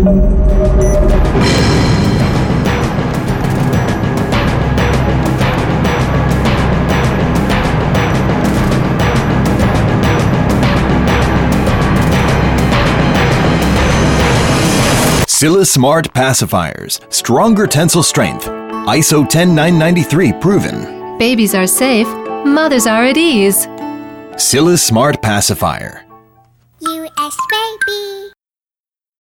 Scilla Smart Pacifiers. Stronger tensile strength. ISO 10993 proven. Babies are safe. Mothers are at ease. Scilla Smart Pacifier. US Baby.